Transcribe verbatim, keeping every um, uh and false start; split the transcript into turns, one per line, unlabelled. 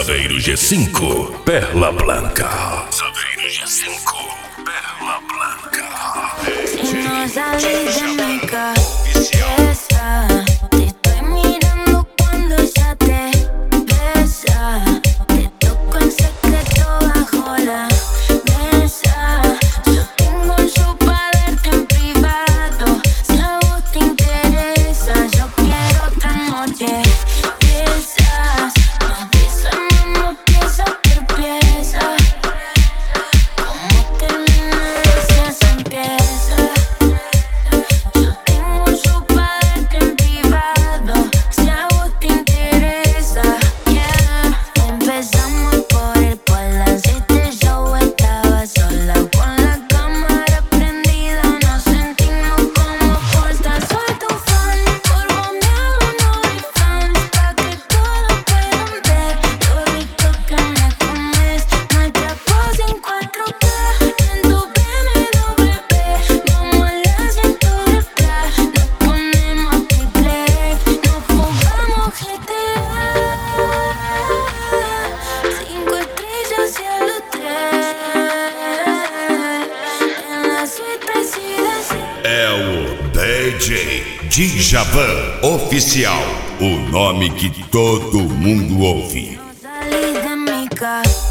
Saveiro G cinco, Perla Blanca. Saveiro G cinco, Perla Blanca.
Si no salís de mi cabeza, te estoy mirando cuando ella te besa. Te toco en secreto bajo la mesa. Yo tengo un show para darte en privado. Si a vos te interesa, yo quiero otra noche. Piezas, no besamos pieza por pieza. Como termina esa se empieza. Yo tengo un show para darte en privado. Si a vos te interesa, yeah. Empezamos por el polar. Si este show estaba sola, con la cámara prendida, nos sentimos como portas. Soy tu fan, por vos me hago un OnlyFans, pa' que todos puedan ver lo rico que me comes. Nuestra pose en cuatro K, en tu B M W. Vamos a la cintura atrás, nos ponemos triple X, nos jugamos G T A. Cinco estrellas, cielo tres, en la suite presidencial.
É o D J Djavan Oficial, o nome que todo mundo ouve.
No salís de mi casa.